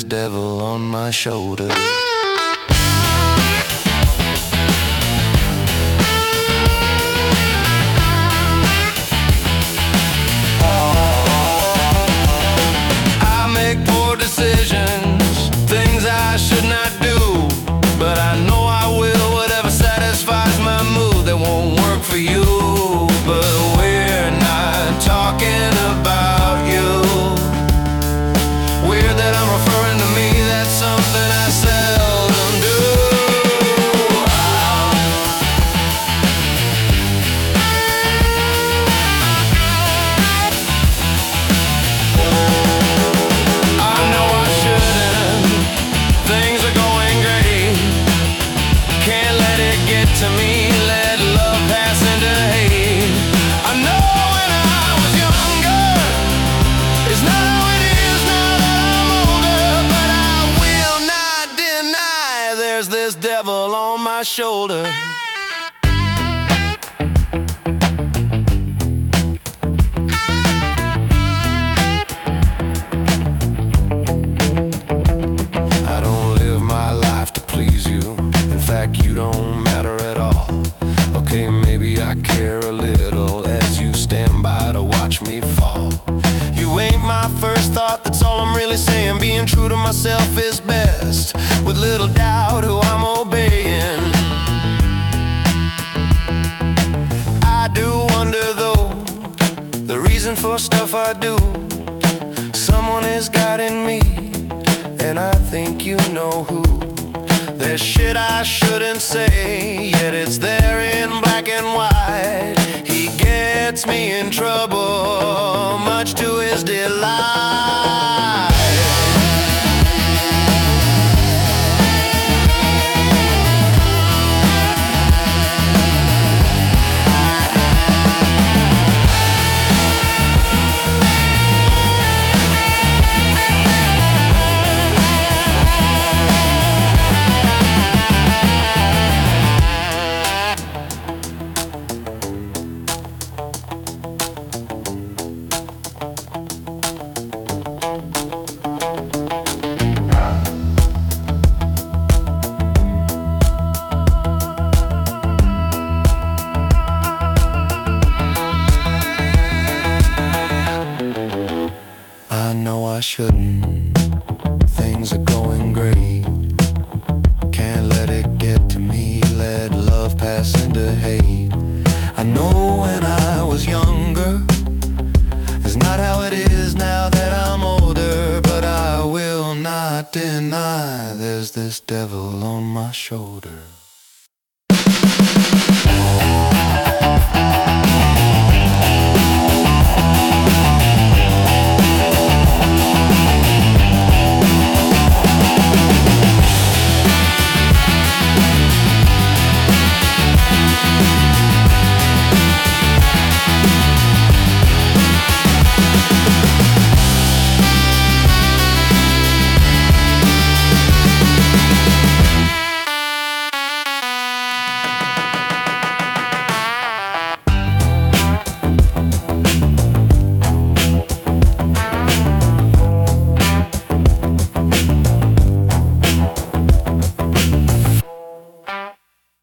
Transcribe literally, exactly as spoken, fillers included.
devil on my shoulder. I make poor decisions, things I should not do, but I know I will, whatever satisfies my mood. That won't work for you, but we're not talking about you. Weird that I'm referring to me, that's something I seldom do. I know I shouldn't, things are going great. Can't let it get to me, let love pass into hate. I know when I was younger is not how it is now that I'm older, but I will not deny there's this devil on my shoulder. I don't live my life to please you. In fact, you don't matter at all. Okay, maybe I care a little as you stand by to watch me fall. You ain't my first thought, that's all I'm really saying. Being true to myself is best, with little doubt who I'm obeying. I do wonder though, the reason for stuff I do. Someone is guiding me, and I think you know who. There's shit I shouldn't say, yet it's there in black and white. He gets me in trouble, much to his delight. I know I shouldn't, things are going great. Can't let it get to me, let love pass into hate. I know when I was younger it's not how it is now that I'm older, but I will not deny there's this devil on my shoulder.